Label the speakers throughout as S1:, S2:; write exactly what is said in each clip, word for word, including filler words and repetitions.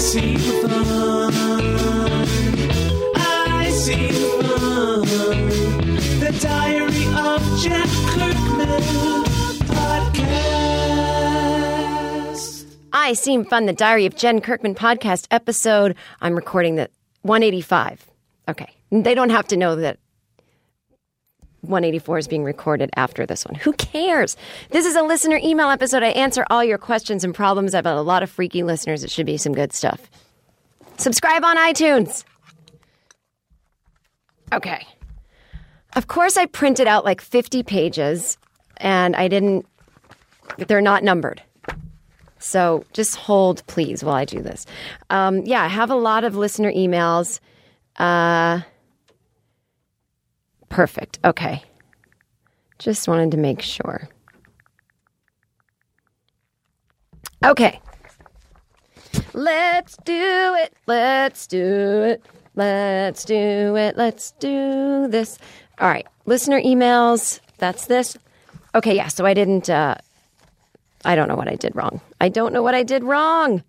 S1: see fun. I see fun. The Diary of Jen Kirkman podcast.
S2: I Seem Fun, the Diary of Jen Kirkman podcast episode. I'm recording the one eighty-five. Okay. They don't have to know that one eighty-four is being recorded after this one. Who cares? This is a listener email episode. I answer all your questions and problems. I've got a lot of freaky listeners. It should be some good stuff. Subscribe on iTunes. Okay. Of course, I printed out like fifty pages, and I didn't, they're not numbered. So just hold, please, while I do this. Um, yeah, I have a lot of listener emails. Uh, perfect. Okay. Just wanted to make sure. Okay. Let's do it. Let's do it. Let's do it. Let's do this. All right. Listener emails. That's this. Okay. Yeah. So I didn't, uh, I don't know what I did wrong. I don't know what I did wrong.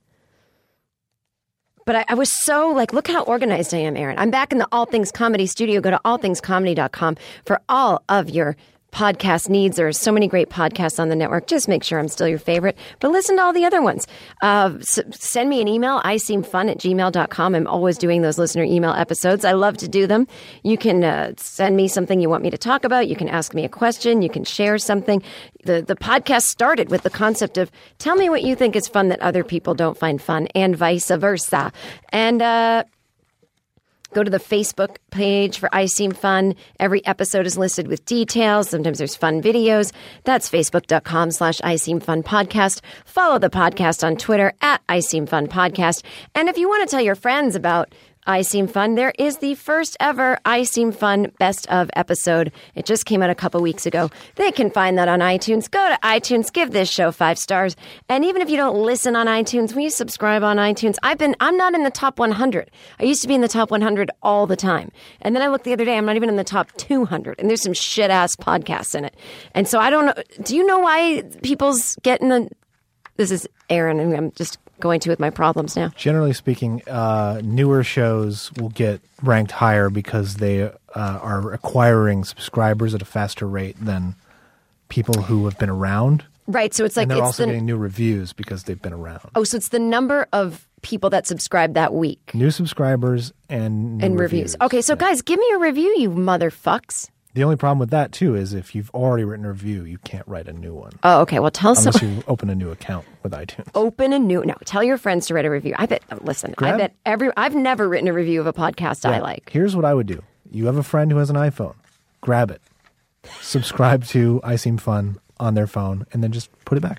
S2: But I, I was so like, look how organized I am, Aaron. I'm back in the All Things Comedy studio. Go to all things comedy dot com for all of your podcast needs. There are so many great podcasts on the network. Just make sure I'm still your favorite. But listen to all the other ones. Uh, s- send me an email, I seem fun at gmail dot com. I'm always doing those listener email episodes. I love to do them. You can uh, send me something you want me to talk about. You can ask me a question. You can share something. The, the podcast started with the concept of tell me what you think is fun that other people don't find fun, and vice versa. And, uh, go to the Facebook page for I Seem Fun. Every episode is listed with details. Sometimes there's fun videos. That's facebook.com slash I Seem Fun podcast. Follow the podcast on Twitter at I Seem Fun podcast. And if you want to tell your friends about I Seem Fun, there is the first ever I Seem Fun best of episode. It just came out a couple weeks ago. They can find that on iTunes. Go to iTunes, give this show five stars. And even if you don't listen on iTunes, will you subscribe on iTunes? I've been, I'm not in the top one hundred. I used to be in the top one hundred all the time. And then I looked the other day, I'm not even in the top two hundred. And there's some shit ass podcasts in it. And so I don't know. Do you know why people's getting the, this is Aaron, and I'm just going to with my problems now.
S3: Generally speaking, uh, newer shows will get ranked higher because they uh, are acquiring subscribers at a faster rate than people who have been around.
S2: Right, so it's like
S3: and they're
S2: it's
S3: also
S2: the,
S3: getting new reviews because they've been around.
S2: Oh, so it's the number of people that subscribe that week.
S3: New subscribers and new
S2: and reviews. reviews. Okay, so yeah. Guys, give me a review, you motherfucks.
S3: The only problem with that, too, is if you've already written a review, you can't write a new one.
S2: Oh, okay. Well, tell
S3: Unless
S2: some...
S3: you open a new account with iTunes.
S2: Open a new... No, tell your friends to write a review. I bet... Listen, Grab... I bet every... I've never written a review of a podcast yeah. I like.
S3: Here's what I would do. You have a friend who has an iPhone. Grab it. Subscribe to I Seem Fun on their phone, and then just put it back.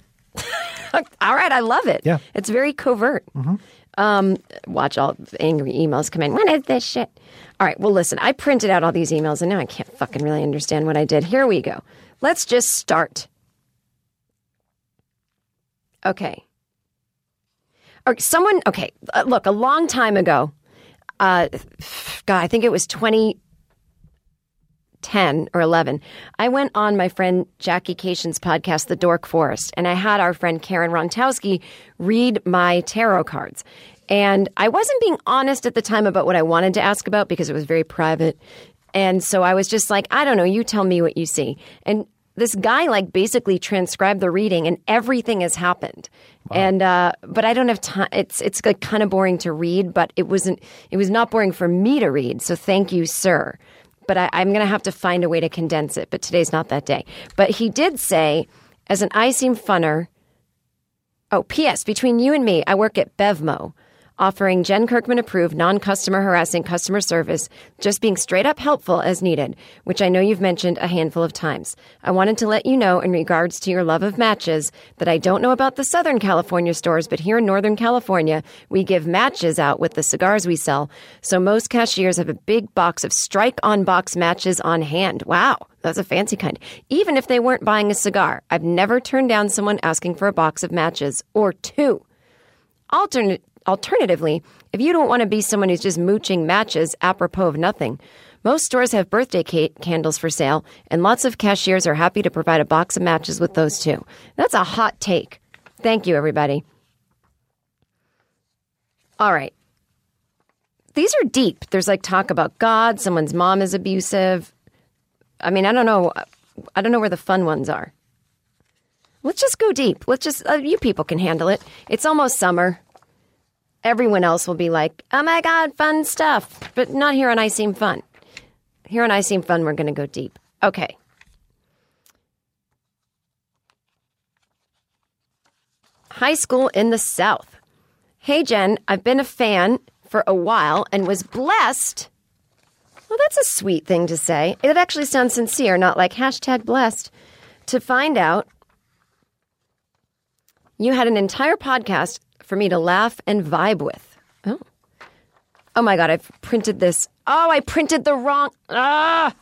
S2: All right. I love it.
S3: Yeah.
S2: It's very covert.
S3: Mm-hmm.
S2: Um, watch all angry emails come in. What is this shit? All right. Well, listen, I printed out all these emails and now I can't fucking really understand what I did. Here we go. Let's just start. Okay. Or someone, okay. Uh, look, a long time ago, uh, God, I think it was twenty ten or eleven, I went on my friend Jackie Cation's podcast, The Dork Forest, and I had our friend Karen Rontowski read my tarot cards. And I wasn't being honest at the time about what I wanted to ask about because it was very private. And so I was just like, I don't know, you tell me what you see. And this guy like basically transcribed the reading and everything has happened. Wow. And, uh, but I don't have time. It's, it's like kind of boring to read, but it wasn't, it was not boring for me to read. So thank you, sir. But I, I'm going to have to find a way to condense it. But today's not that day. But he did say, as an I Seem Funner, oh, P S, between you and me, I work at Bevmo, offering Jen Kirkman approved, non-customer harassing customer service, just being straight up helpful as needed, which I know you've mentioned a handful of times. I wanted to let you know in regards to your love of matches that I don't know about the Southern California stores, but here in Northern California, we give matches out with the cigars we sell. So most cashiers have a big box of Strike on Box matches on hand. Wow. That's a fancy kind. Even if they weren't buying a cigar, I've never turned down someone asking for a box of matches or two. Alternate Alternatively, if you don't want to be someone who's just mooching matches apropos of nothing, most stores have birthday ca- candles for sale, and lots of cashiers are happy to provide a box of matches with those too. That's a hot take. Thank you, everybody. All right. These are deep. There's like talk about God. Someone's mom is abusive. I mean, I don't know. I don't know where the fun ones are. Let's just go deep. Let's just, uh, you people can handle it. It's almost summer. Everyone else will be like, oh my God, fun stuff. But not here on I Seem Fun. Here on I Seem Fun, we're going to go deep. Okay. High school in the South. Hey, Jen, I've been a fan for a while and was blessed. Well, that's a sweet thing to say. It actually sounds sincere, not like hashtag blessed, to find out you had an entire podcast for me to laugh and vibe with. Oh. Oh my God, I've printed this. Oh, I printed the wrong. Ah.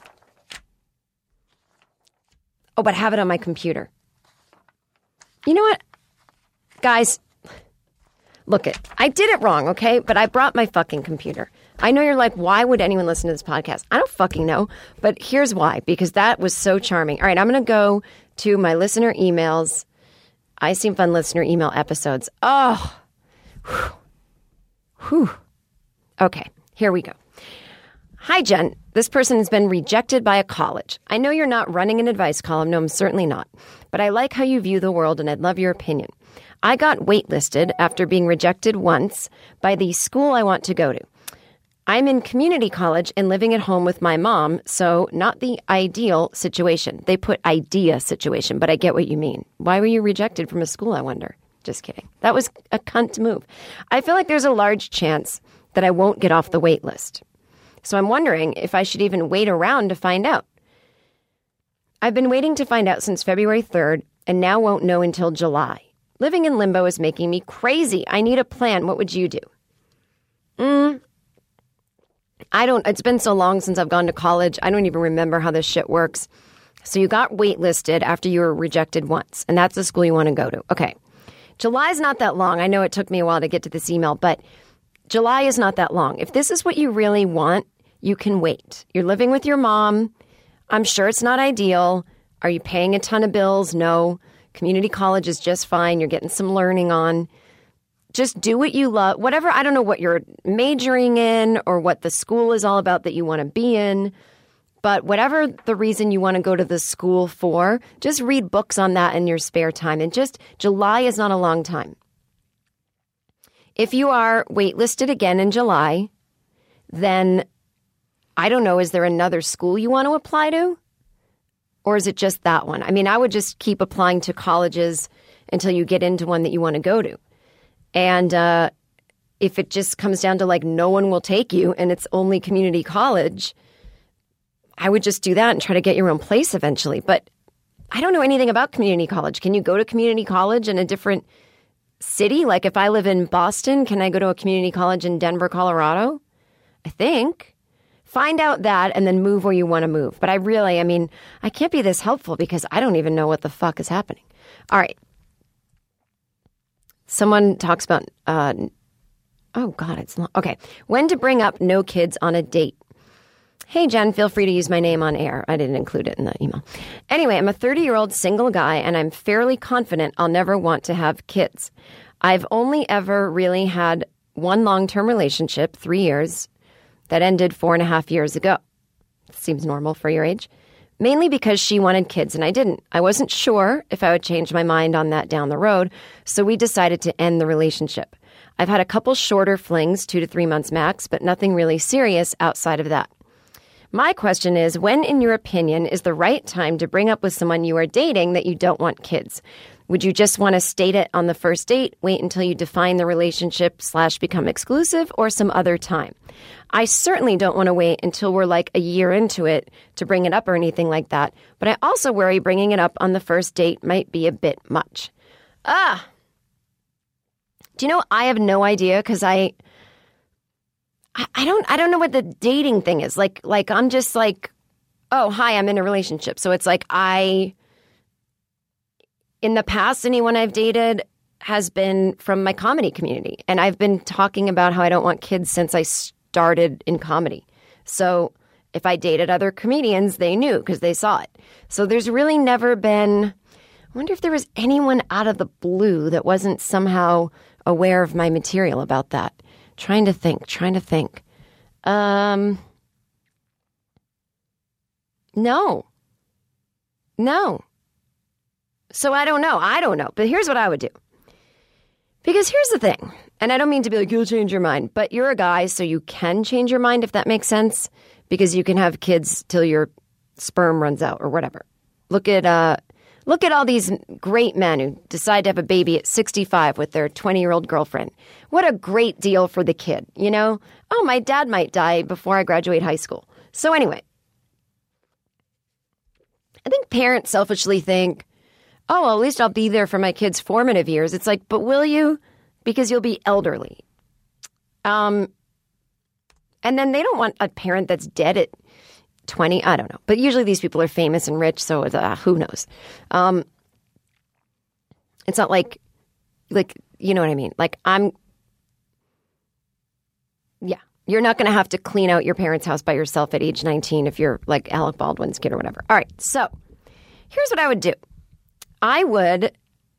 S2: Oh, but I have it on my computer. You know what? Guys, look it. I did it wrong, okay? But I brought my fucking computer. I know you're like, why would anyone listen to this podcast? I don't fucking know. But here's why. Because that was so charming. All right, I'm going to go to my listener emails. I Seem Fun listener email episodes. Oh. Whew. Whew. Okay, here we go. Hi, Jen. This person has been rejected by a college. I know you're not running an advice column. No, I'm certainly not. But I like how you view the world, and I'd love your opinion. I got waitlisted after being rejected once by the school I want to go to. I'm in community college and living at home with my mom, so not the ideal situation. They put idea situation, but I get what you mean. Why were you rejected from a school, I wonder? Just kidding. That was a cunt move. I feel like there's a large chance that I won't get off the wait list. So I'm wondering if I should even wait around to find out. I've been waiting to find out since February third and now won't know until July. Living in limbo is making me crazy. I need a plan. What would you do? Mm, I don't, it's been so long since I've gone to college. I don't even remember how this shit works. So you got waitlisted after you were rejected once, and that's the school you want to go to. Okay. July's not that long. I know it took me a while to get to this email, but July is not that long. If this is what you really want, you can wait. You're living with your mom. I'm sure it's not ideal. Are you paying a ton of bills? No. Community college is just fine. You're getting some learning on. Just do what you love. Whatever, I don't know what you're majoring in or what the school is all about that you want to be in. But whatever the reason you want to go to the school for, just read books on that in your spare time. And just, July is not a long time. If you are waitlisted again in July, then I don't know, is there another school you want to apply to? Or is it just that one? I mean, I would just keep applying to colleges until you get into one that you want to go to. And uh, if it just comes down to like no one will take you and it's only community college, I would just do that and try to get your own place eventually. But I don't know anything about community college. Can you go to community college in a different city? Like if I live in Boston, can I go to a community college in Denver, Colorado? I think. Find out that and then move where you want to move. But I really, I mean, I can't be this helpful because I don't even know what the fuck is happening. All right. Someone talks about, uh, oh God, it's long. Okay. When to bring up no kids on a date. Hey, Jen, feel free to use my name on air. I didn't include it in the email. Anyway, I'm a thirty-year-old single guy, and I'm fairly confident I'll never want to have kids. I've only ever really had one long-term relationship, three years, that ended four and a half years ago. Seems normal for your age. Mainly because she wanted kids, and I didn't. I wasn't sure if I would change my mind on that down the road, so we decided to end the relationship. I've had a couple shorter flings, two to three months max, but nothing really serious outside of that. My question is, when, in your opinion, is the right time to bring up with someone you are dating that you don't want kids? Would you just want to state it on the first date, wait until you define the relationship slash become exclusive, or some other time? I certainly don't want to wait until we're like a year into it to bring it up or anything like that, but I also worry bringing it up on the first date might be a bit much. Ah! Do you know, I have no idea because I... I don't I don't know what the dating thing is. Like, like I'm just like, oh, hi, I'm in a relationship. So it's like I, in the past, anyone I've dated has been from my comedy community. And I've been talking about how I don't want kids since I started in comedy. So if I dated other comedians, they knew because they saw it. So there's really never been, I wonder if there was anyone out of the blue that wasn't somehow aware of my material about that. Trying to think, trying to think. Um, no. No. So I don't know. I don't know. But here's what I would do. Because here's the thing. And I don't mean to be like, you'll change your mind. But you're a guy, so you can change your mind, if that makes sense. Because you can have kids till your sperm runs out or whatever. Look at uh, look at all these great men who decide to have a baby at sixty-five with their twenty-year-old girlfriend. What a great deal for the kid, you know? Oh, my dad might die before I graduate high school. So anyway, I think parents selfishly think, oh, well, at least I'll be there for my kids' formative years. It's like, but will you? Because you'll be elderly. Um, and then they don't want a parent that's dead at twenty. I don't know. But usually these people are famous and rich, so it's, uh, who knows? Um, it's not like, like, you know what I mean? Like, I'm, yeah. You're not going to have to clean out your parents' house by yourself at age nineteen if you're like Alec Baldwin's kid or whatever. All right. So here's what I would do. I would,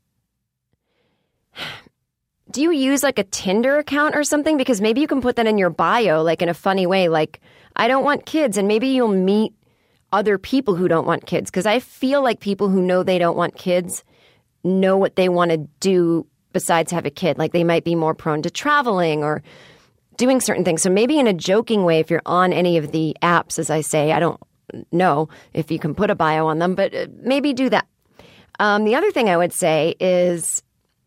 S2: do you use like a Tinder account or something? Because maybe you can put that in your bio, like in a funny way, like, I don't want kids. And maybe you'll meet other people who don't want kids. Because I feel like people who know they don't want kids know what they want to do besides have a kid. Like they might be more prone to traveling or doing certain things. So maybe in a joking way, if you're on any of the apps, as I say, I don't know if you can put a bio on them, but maybe do that. Um, the other thing I would say is,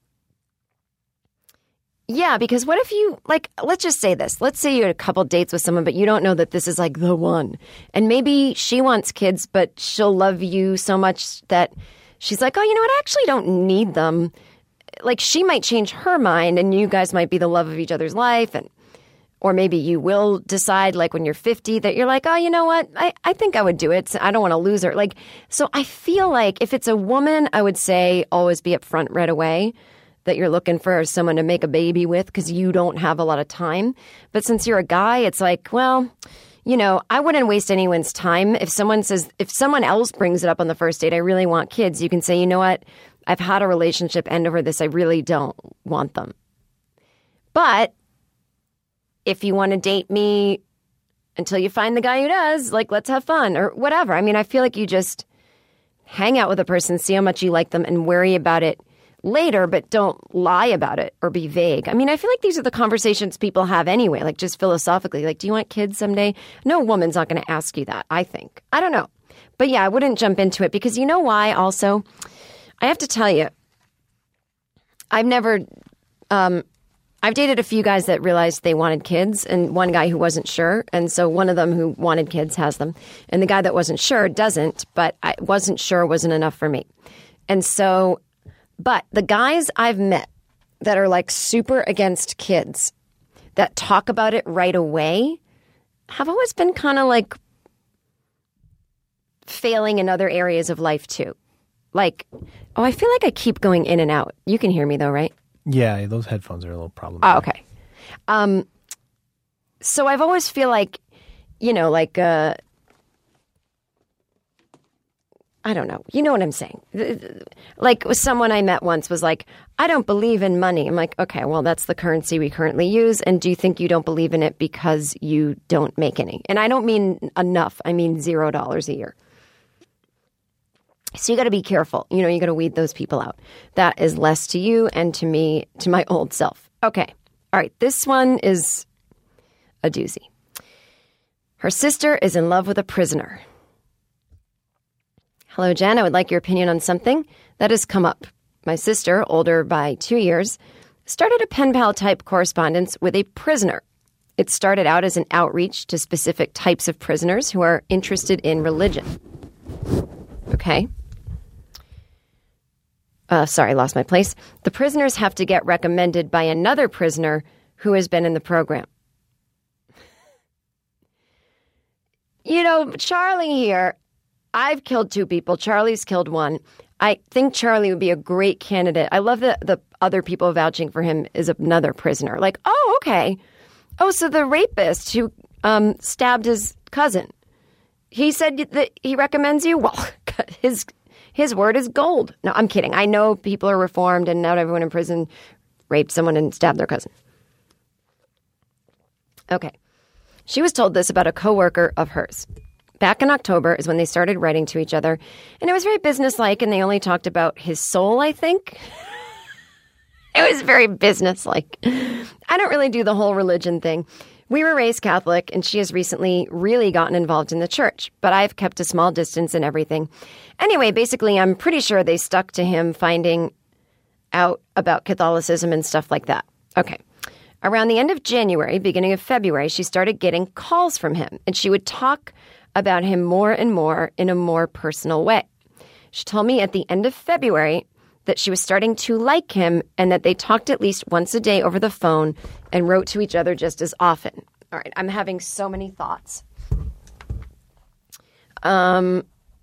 S2: yeah, because what if you, like, let's just say this. Let's say you had a couple dates with someone, but you don't know that this is like the one. And maybe she wants kids, but she'll love you so much that she's like, oh, you know what? I actually don't need them. Like she might change her mind and you guys might be the love of each other's life. And or maybe you will decide like when you're fifty that you're like, oh, you know what? I, I think I would do it. I don't want to lose her. Like, so I feel like if it's a woman, I would say always be upfront right away that you're looking for someone to make a baby with because you don't have a lot of time. But since you're a guy, it's like, well, you know, I wouldn't waste anyone's time. If someone says, if someone else brings it up on the first date, I really want kids, you can say, you know what? I've had a relationship end over this. I really don't want them. But if you want to date me until you find the guy who does, like, let's have fun or whatever. I mean, I feel like you just hang out with a person, see how much you like them and worry about it later, but don't lie about it or be vague. I mean, I feel like these are the conversations people have anyway, like just philosophically, like, do you want kids someday? No woman's not going to ask you that, I think. I don't know. But yeah, I wouldn't jump into it because you know why also? I have to tell you, I've never, um, I've dated a few guys that realized they wanted kids and one guy who wasn't sure. And so one of them who wanted kids has them. And the guy that wasn't sure doesn't, but I wasn't sure wasn't enough for me. And so, but the guys I've met that are like super against kids that talk about it right away have always been kind of like failing in other areas of life too. Like, oh, I feel like I keep going in and out. You can hear me though, right?
S3: Yeah, those headphones are a little problem.
S2: Oh, okay. Um, so I've always feel like, you know, like, uh, I don't know. You know what I'm saying? Like someone I met once was like, I don't believe in money. I'm like, okay, well, that's the currency we currently use. And do you think you don't believe in it because you don't make any? And I don't mean enough. I mean zero dollars a year. So you got to be careful. You know, you got to weed those people out. That is less to you and to me, to my old self. Okay. All right. This one is a doozy. Her sister is in love with a prisoner. Hello, Jen. I would like your opinion on something that has come up. My sister, older by two years, started a pen pal type correspondence with a prisoner. It started out as an outreach to specific types of prisoners who are interested in religion. Okay. Uh, sorry, lost my place. The prisoners have to get recommended by another prisoner who has been in the program. You know, Charlie here, I've killed two people. Charlie's killed one. I think Charlie would be a great candidate. I love that the other people vouching for him is another prisoner. Like, oh, okay. Oh, so the rapist who um, stabbed his cousin, he said that he recommends you? Well, his his word is gold. No, I'm kidding. I know people are reformed and not everyone in prison raped someone and stabbed their cousin. Okay. She was told this about a coworker of hers. Back in October is when they started writing to each other, and it was very businesslike, and they only talked about his soul, I think. It was very businesslike. I don't really do the whole religion thing. We were raised Catholic, and she has recently really gotten involved in the church, but I've kept a small distance and everything. Anyway, basically, I'm pretty sure they stuck to him finding out about Catholicism and stuff like that. Okay. Around the end of January, beginning of February, she started getting calls from him, and she would talk about him more and more in a more personal way. She told me at the end of February that she was starting to like him and that they talked at least once a day over the phone and wrote to each other just as often. All right, I'm having so many thoughts. Um.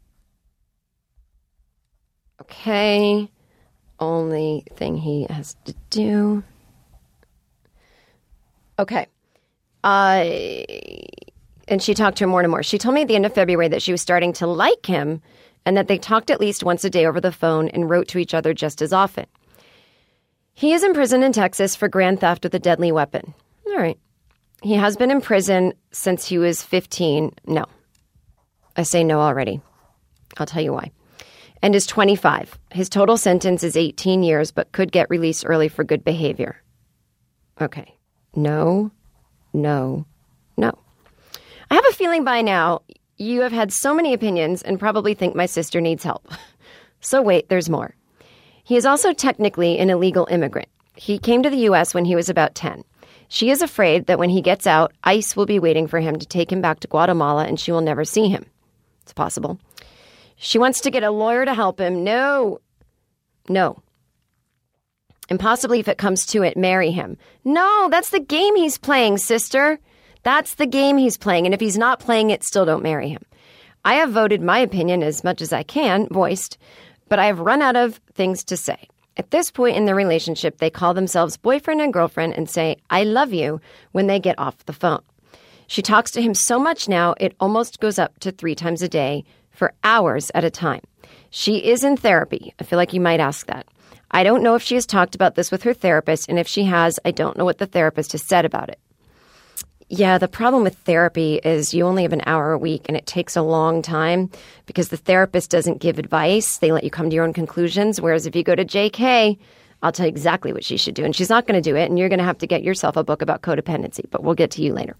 S2: Okay. Only thing he has to do. Okay. Uh, and she talked to him more and more. She told me at the end of February that she was starting to like him and that they talked at least once a day over the phone and wrote to each other just as often. He is in prison in Texas for grand theft with a deadly weapon. All right. He has been in prison since he was fifteen. No. I say no already. I'll tell you why. And is twenty-five. His total sentence is eighteen years, but could get released early for good behavior. Okay. No, no, no. I have a feeling by now you have had so many opinions and probably think my sister needs help. So wait, there's more. He is also technically an illegal immigrant. He came to the U S when he was about ten. She is afraid that when he gets out, ICE will be waiting for him to take him back to Guatemala and she will never see him. It's possible. She wants to get a lawyer to help him. No. No. And possibly, if it comes to it, marry him. No, that's the game he's playing, sister. That's the game he's playing. And if he's not playing it, still don't marry him. I have voted my opinion as much as I can, voiced, but I have run out of things to say. At this point in their relationship, they call themselves boyfriend and girlfriend and say, I love you, when they get off the phone. She talks to him so much now, it almost goes up to three times a day for hours at a time. She is in therapy. I feel like you might ask that. I don't know if she has talked about this with her therapist, and if she has, I don't know what the therapist has said about it. Yeah, the problem with therapy is you only have an hour a week, and it takes a long time because the therapist doesn't give advice. They let you come to your own conclusions, whereas if you go to J K, I'll tell you exactly what she should do, and she's not going to do it, and you're going to have to get yourself a book about codependency, but we'll get to you later.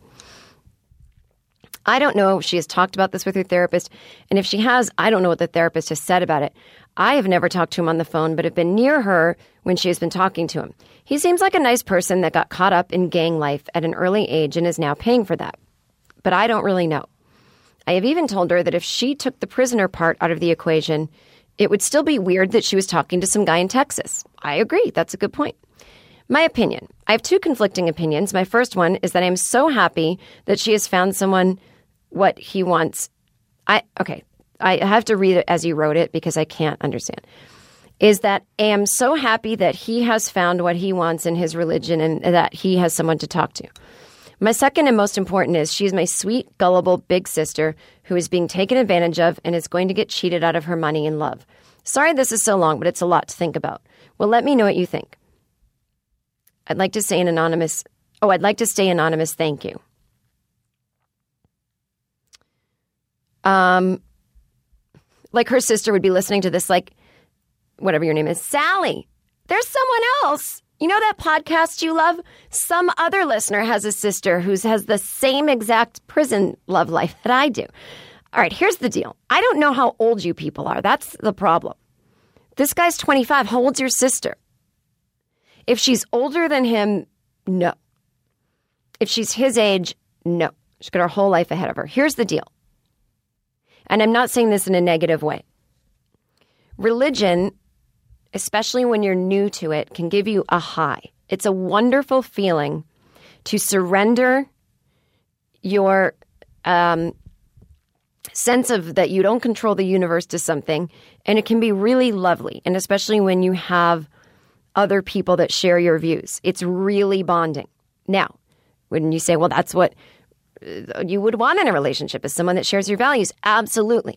S2: I don't know if she has talked about this with her therapist, and if she has, I don't know what the therapist has said about it. I have never talked to him on the phone, but have been near her when she has been talking to him. He seems like a nice person that got caught up in gang life at an early age and is now paying for that. But I don't really know. I have even told her that if she took the prisoner part out of the equation, it would still be weird that she was talking to some guy in Texas. I agree. That's a good point. My opinion. I have two conflicting opinions. My first one is that I am so happy that she has found someone what he wants. I okay, I have to read it as you wrote it because I can't understand. Is that I am so happy that he has found what he wants in his religion and that he has someone to talk to. My second and most important is she's my sweet, gullible big sister who is being taken advantage of and is going to get cheated out of her money and love. Sorry this is so long, but it's a lot to think about. Well, let me know what you think. I'd like to say an anonymous, oh, I'd like to stay anonymous, thank you. Um, like her sister would be listening to this, like, whatever your name is, Sally, there's someone else. You know that podcast you love? Some other listener has a sister who has the same exact prison love life that I do. All right, here's the deal. I don't know how old you people are. That's the problem. This guy's twenty-five. How old's your sister? If she's older than him, no. If she's his age, no. She's got her whole life ahead of her. Here's the deal. And I'm not saying this in a negative way. Religion, especially when you're new to it, can give you a high. It's a wonderful feeling to surrender your um, sense of that you don't control the universe to something, and it can be really lovely, and especially when you have other people that share your views. It's really bonding. Now, when you say, well, that's what you would want in a relationship, is someone that shares your values. Absolutely.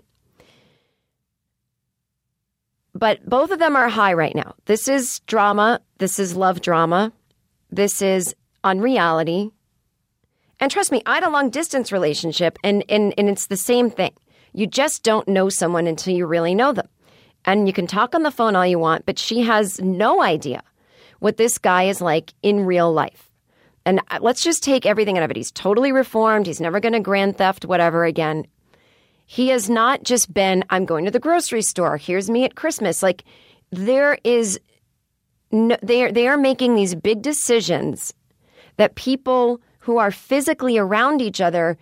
S2: But both of them are high right now. This is drama. This is love drama. This is unreality. And trust me, I had a long distance relationship, and, and, and it's the same thing. You just don't know someone until you really know them. And you can talk on the phone all you want, but she has no idea what this guy is like in real life. And let's just take everything out of it. He's totally reformed. He's never going to grand theft whatever again. He has not just been, I'm going to the grocery store. Here's me at Christmas. Like, there is, no, they are, they are making these big decisions that people who are physically around each other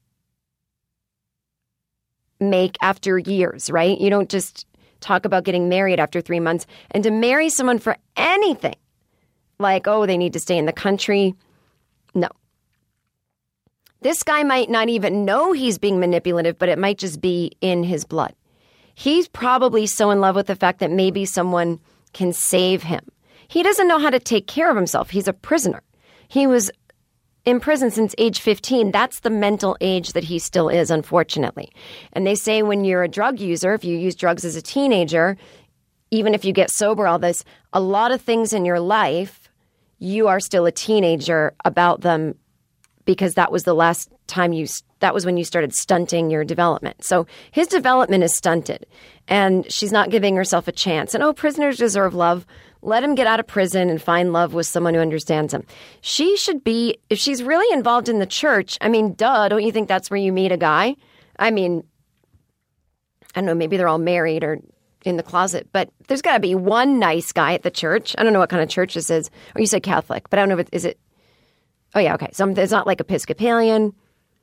S2: make after years, right? You don't just talk about getting married after three months. And to marry someone for anything, like, oh, they need to stay in the country. No. This guy might not even know he's being manipulative, but it might just be in his blood. He's probably so in love with the fact that maybe someone can save him. He doesn't know how to take care of himself. He's a prisoner. He was in prison since age fifteen. That's the mental age that he still is, unfortunately. And they say when you're a drug user, if you use drugs as a teenager, even if you get sober, all this, a lot of things in your life, you are still a teenager about them because that was the last time you, that was when you started stunting your development. So his development is stunted and she's not giving herself a chance. And, oh, prisoners deserve love. Let him get out of prison and find love with someone who understands him. She should be, if she's really involved in the church, I mean, duh, don't you think that's where you meet a guy? I mean, I don't know, maybe they're all married or in the closet, but there's got to be one nice guy at the church. I don't know what kind of church this is. Or you said Catholic, but I don't know if it, is it, oh yeah, okay. So it's not like Episcopalian.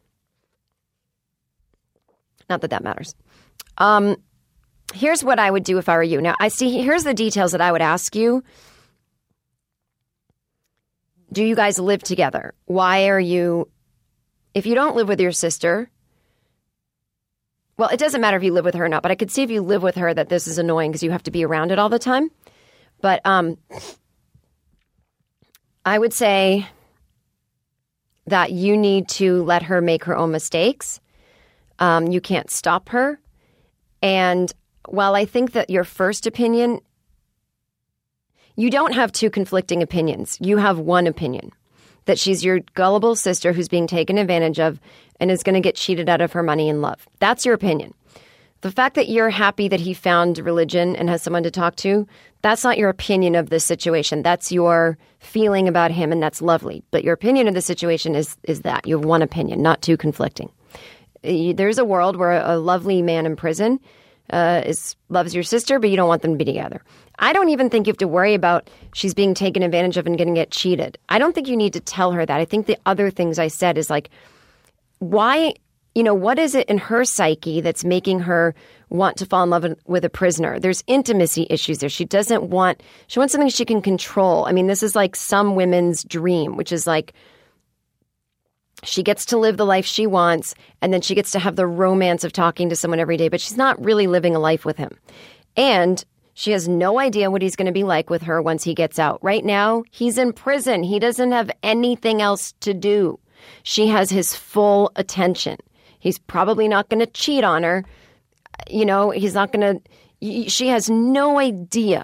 S2: Not that that matters. Um, Here's what I would do if I were you. Now, I see, here's the details that I would ask you. Do you guys live together? Why are you, if you don't live with your sister, well, it doesn't matter if you live with her or not, but I could see if you live with her that this is annoying because you have to be around it all the time. But um, I would say that you need to let her make her own mistakes. Um, you can't stop her. And while I think that your first opinion, you don't have two conflicting opinions. You have one opinion, that she's your gullible sister who's being taken advantage of and is going to get cheated out of her money and love. That's your opinion. The fact that you're happy that he found religion and has someone to talk to, that's not your opinion of the situation. That's your feeling about him, and that's lovely. But your opinion of the situation is is that. You have one opinion, not two conflicting. There's a world where a lovely man in prison Uh, is loves your sister, but you don't want them to be together. I don't even think you have to worry about she's being taken advantage of and going to get cheated. I don't think you need to tell her that. I think the other things I said is like, why, you know, what is it in her psyche that's making her want to fall in love with a prisoner? There's intimacy issues there. She doesn't want, she wants something she can control. I mean, this is like some women's dream, which is like, she gets to live the life she wants, and then she gets to have the romance of talking to someone every day, but she's not really living a life with him. And she has no idea what he's going to be like with her once he gets out. Right now, he's in prison. He doesn't have anything else to do. She has his full attention. He's probably not going to cheat on her. You know, he's not going to, she has no idea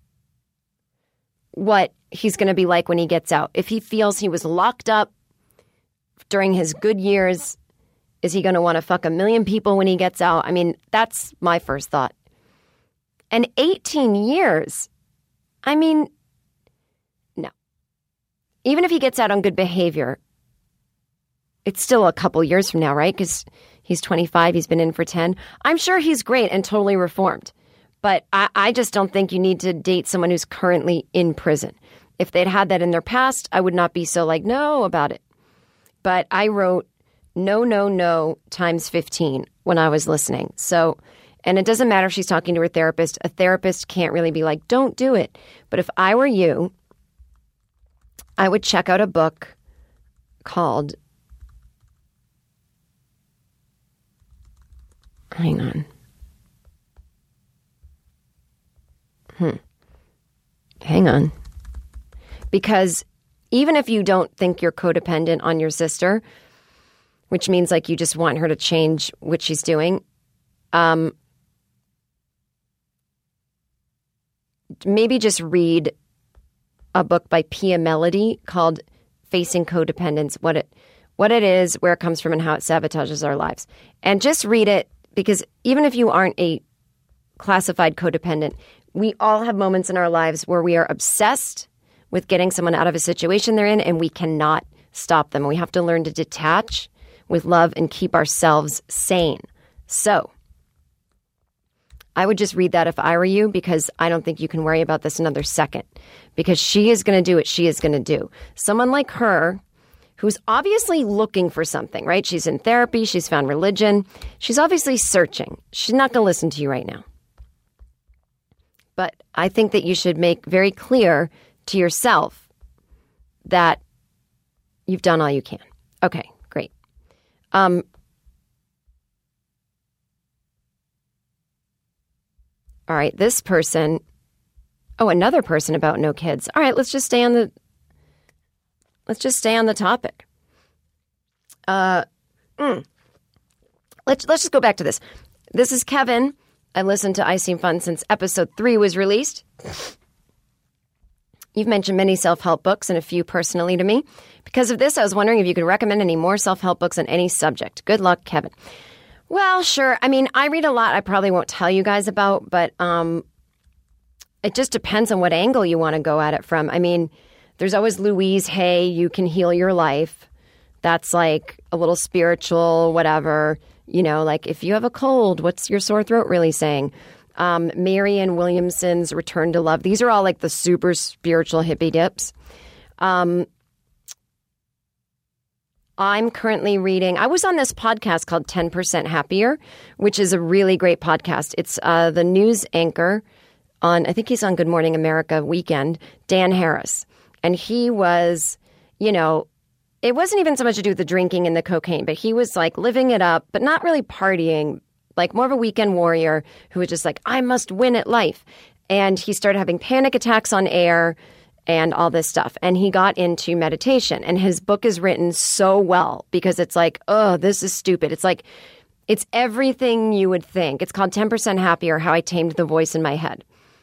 S2: what he's going to be like when he gets out. If he feels he was locked up during his good years, is he going to want to fuck a million people when he gets out? I mean, that's my first thought. And eighteen years, I mean, no. Even if he gets out on good behavior, it's still a couple years from now, right? Because he's twenty-five, he's been in for ten. I'm sure he's great and totally reformed. But I, I just don't think you need to date someone who's currently in prison. If they'd had that in their past, I would not be so like, no about it. But I wrote no, no, no times fifteen when I was listening. So, and it doesn't matter if she's talking to her therapist. A therapist can't really be like, don't do it. But if I were you, I would check out a book called, hang on. Hmm. Hang on. Because even if you don't think you're codependent on your sister, which means like you just want her to change what she's doing, um, maybe just read a book by Pia Mellody called Facing Codependence, what it what it is, where it comes from, and how it sabotages our lives. And just read it, because even if you aren't a classified codependent, we all have moments in our lives where we are obsessed with getting someone out of a situation they're in, and we cannot stop them. We have to learn to detach with love and keep ourselves sane. So I would just read that if I were you, because I don't think you can worry about this another second, because she is going to do what she is going to do. Someone like her, who's obviously looking for something, right? She's in therapy. She's found religion. She's obviously searching. She's not going to listen to you right now. But I think that you should make very clear to yourself that you've done all you can. Okay, great. Um, all right, this person, oh, another person about no kids. All right, let's just stay on the, let's just stay on the topic. Uh, mm. Let's let's just go back to this. This is Kevin. I listened to I Seem Fun since episode three was released. You've mentioned many self-help books and a few personally to me. Because of this, I was wondering if you could recommend any more self-help books on any subject. Good luck, Kevin. Well, sure. I mean, I read a lot I probably won't tell you guys about, but um, it just depends on what angle you want to go at it from. I mean, there's always Louise Hay, You Can Heal Your Life. That's like a little spiritual, whatever. You know, like if you have a cold, what's your sore throat really saying? Um, Marianne Williamson's Return to Love. These are all like the super spiritual hippie dips. Um, I'm currently reading, I was on this podcast called ten percent Happier, which is a really great podcast. It's uh, the news anchor on, I think he's on Good Morning America Weekend, Dan Harris. And he was, you know, it wasn't even so much to do with the drinking and the cocaine, but he was like living it up, but not really partying, like more of a weekend warrior who was just like, I must win at life. And he started having panic attacks on air and all this stuff. And he got into meditation. And his book is written so well because it's like, oh, this is stupid. It's like, it's everything you would think. It's called ten percent Happier, How I Tamed the Voice in My Head.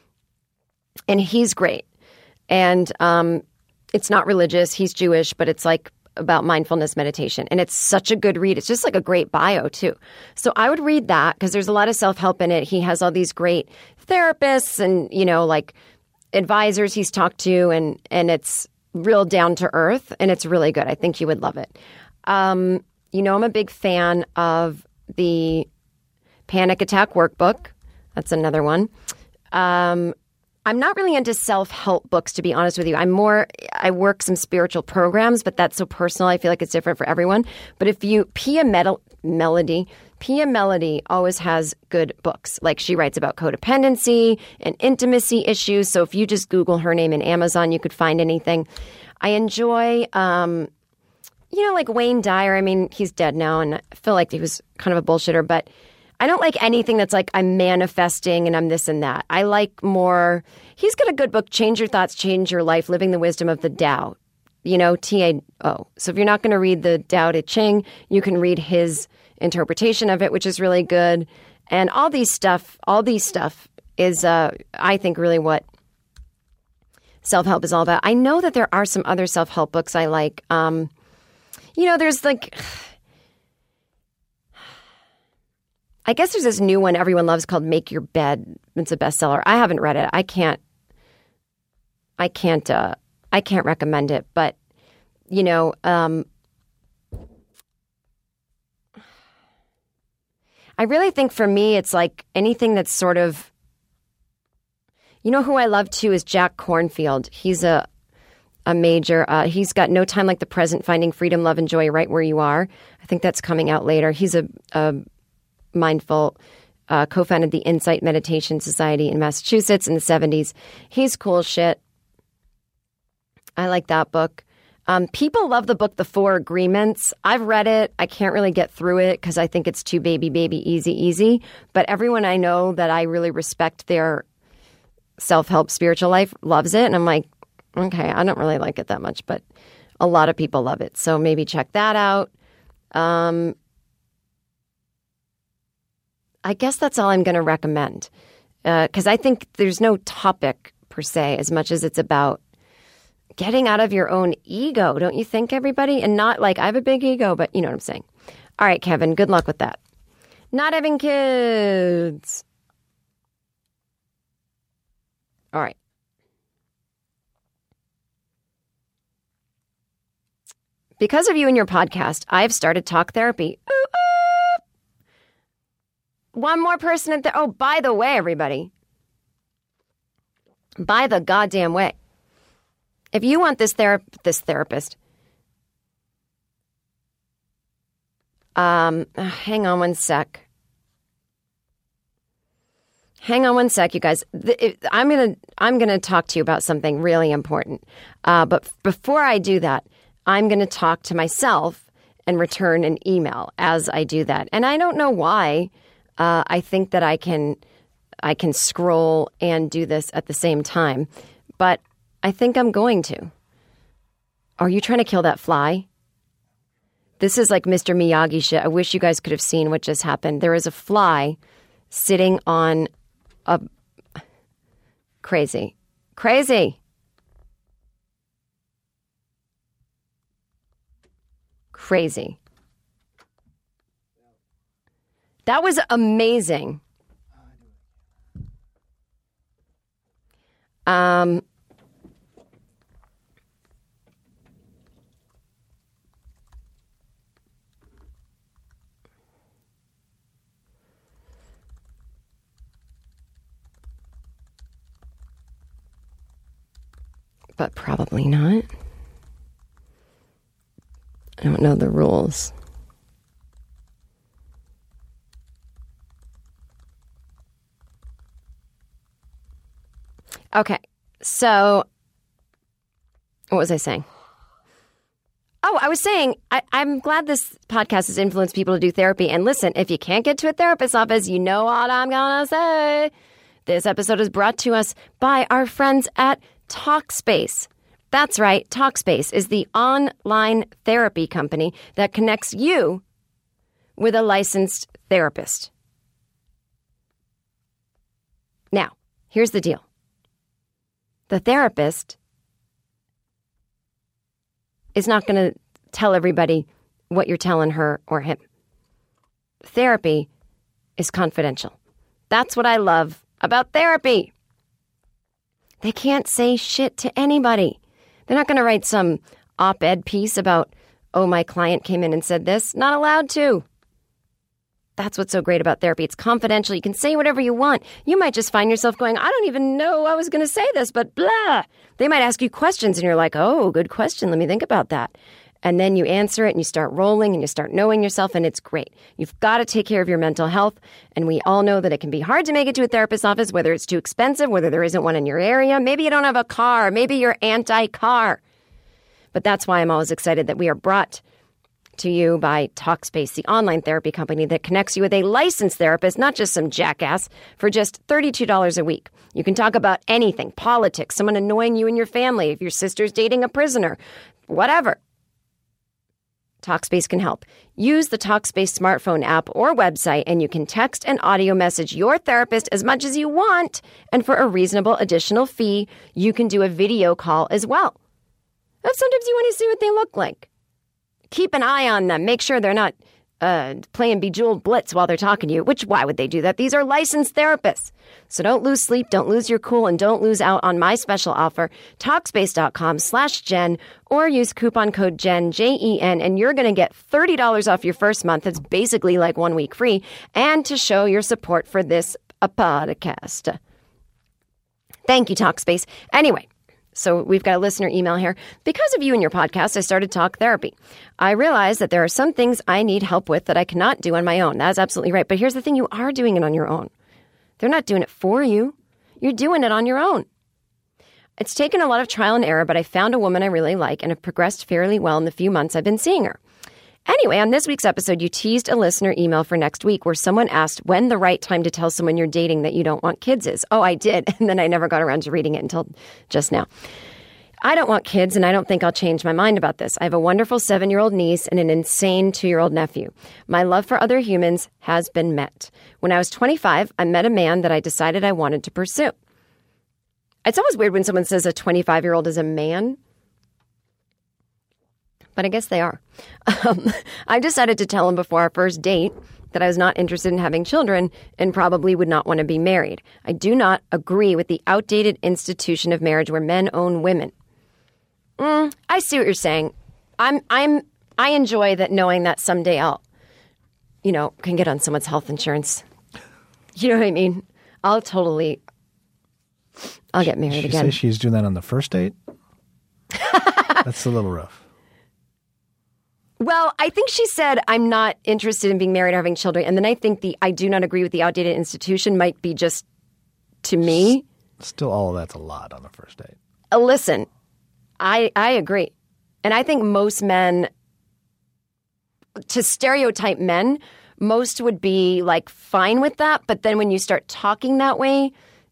S2: And he's great. And um, it's not religious. He's Jewish, but it's like about mindfulness meditation. And it's such a good read. It's just like a great bio too. So I would read that because there's a lot of self-help in it. He has all these great therapists and, you know, like advisors he's talked to, and, and it's real down to earth, and it's really good. I think you would love it. Um, you know, I'm a big fan of the Panic Attack Workbook. That's another one. Um, I'm not really into self-help books, to be honest with you. I'm more, I work some spiritual programs, but that's so personal. I feel like it's different for everyone. But if you, Pia Mel- Melody, Pia Melody always has good books. Like she writes about codependency and intimacy issues. So if you just Google her name in Amazon, you could find anything. I enjoy, um, you know, like Wayne Dyer. I mean, he's dead now, and I feel like he was kind of a bullshitter, but I don't like anything that's like I'm manifesting and I'm this and that. I like more, he's got a good book, Change Your Thoughts, Change Your Life, Living the Wisdom of the Tao, you know, T A O. So if you're not going to read the Tao Te Ching, you can read his interpretation of it, which is really good. And all these stuff, all these stuff is, uh, I think, really what self-help is all about. I know that there are some other self-help books I like. Um, you know, there's like... I guess there's this new one everyone loves called Make Your Bed. It's a bestseller. I haven't read it. I can't, I can't, uh, I can't recommend it. But, you know, um, I really think for me, it's like anything that's sort of, you know, who I love too is Jack Kornfield. He's a, a major, uh, he's got No Time Like the Present, Finding Freedom, Love, and Joy Right Where You Are. I think that's coming out later. He's a, a mindful, uh, co-founded the Insight Meditation Society in Massachusetts in the seventies. He's cool shit. I like that book. Um, people love the book, The Four Agreements. I've read it. I can't really get through it because I think it's too baby, baby, easy, easy. But everyone I know that I really respect their self-help spiritual life loves it. And I'm like, okay, I don't really like it that much, but a lot of people love it. So maybe check that out. Um, I guess that's all I'm going to recommend because uh, I think there's no topic per se as much as it's about getting out of your own ego, don't you think, everybody? And not like, I have a big ego, but you know what I'm saying. All right, Kevin, good luck with that. Not having kids. All right. Because of you and your podcast, I've started talk therapy. Ooh, ooh. One more person at the... Oh, by the way, everybody. By the goddamn way. If you want this ther- this therapist... Um, hang on one sec. Hang on one sec, you guys. The, it, I'm gonna I'm gonna talk to you about something really important. Uh, but f- before I do that, I'm gonna talk to myself and return an email as I do that. And I don't know why. Uh, I think that I can I can scroll and do this at the same time, but I think I'm going to. Are you trying to kill that fly? This is like Mister Miyagi shit. I wish you guys could have seen what just happened. There is a fly sitting on a... Crazy. Crazy. Crazy. That was amazing. Um... But probably not. I don't know the rules. Okay, so what was I saying? Oh, I was saying I, I'm glad this podcast has influenced people to do therapy. And listen, if you can't get to a therapist's office, you know what I'm gonna say. This episode is brought to us by our friends at Talkspace. That's right. Talkspace is the online therapy company that connects you with a licensed therapist. Now, here's the deal. The therapist is not going to tell everybody what you're telling her or him. Therapy is confidential. That's what I love about therapy. They can't say shit to anybody. They're not going to write some op-ed piece about, oh, my client came in and said this. Not allowed to. That's what's so great about therapy. It's confidential. You can say whatever you want. You might just find yourself going, I don't even know I was going to say this, but blah. They might ask you questions and you're like, oh, good question. Let me think about that. And then you answer it and you start rolling and you start knowing yourself, and it's great. You've got to take care of your mental health. And we all know that it can be hard to make it to a therapist's office, whether it's too expensive, whether there isn't one in your area. Maybe you don't have a car. Maybe you're anti-car. But that's why I'm always excited that we are brought to you by Talkspace, the online therapy company that connects you with a licensed therapist, not just some jackass, for just thirty-two dollars a week. You can talk about anything, politics, someone annoying you and your family, if your sister's dating a prisoner, whatever. Talkspace can help. Use the Talkspace smartphone app or website, and you can text and audio message your therapist as much as you want. And for a reasonable additional fee, you can do a video call as well. But sometimes you want to see what they look like. Keep an eye on them. Make sure they're not uh, playing Bejeweled Blitz while they're talking to you, which why would they do that? These are licensed therapists. So don't lose sleep, don't lose your cool, and don't lose out on my special offer, Talkspace.com slash Jen, or use coupon code Jen, J E N, and you're going to get thirty dollars off your first month. It's basically like one week free, and to show your support for this a podcast. Thank you, Talkspace. Anyway. So we've got a listener email here. Because of you and your podcast, I started talk therapy. I realized that there are some things I need help with that I cannot do on my own. That's absolutely right. But here's the thing. You are doing it on your own. They're not doing it for you. You're doing it on your own. It's taken a lot of trial and error, but I found a woman I really like and have progressed fairly well in the few months I've been seeing her. Anyway, on this week's episode, you teased a listener email for next week where someone asked when the right time to tell someone you're dating that you don't want kids is. Oh, I did. And then I never got around to reading it until just now. I don't want kids, and I don't think I'll change my mind about this. I have a wonderful seven-year-old niece and an insane two-year-old nephew. My love for other humans has been met. When I was twenty-five, I met a man that I decided I wanted to pursue. It's always weird when someone says a twenty-five-year-old is a man. but I guess they are. Um, I decided to tell him before our first date that I was not interested in having children and probably would not want to be married. I do not agree with the outdated institution of marriage where men own women. Mm, I see what you're saying. I'm, I'm, I enjoy that knowing that someday I'll, you know, can get on someone's health insurance. You know what I mean? I'll totally, I'll get married
S3: She
S2: again.
S3: say she's doing that on the first date? That's a little rough.
S2: Well, I think she said, I'm not interested in being married or having children. And then I think the I do not agree with the outdated institution might be just to me.
S3: Still, all of that's a lot on the first date.
S2: Uh, listen, I I agree. And I think most men, to stereotype men, most would be like fine with that. But then when you start talking that way,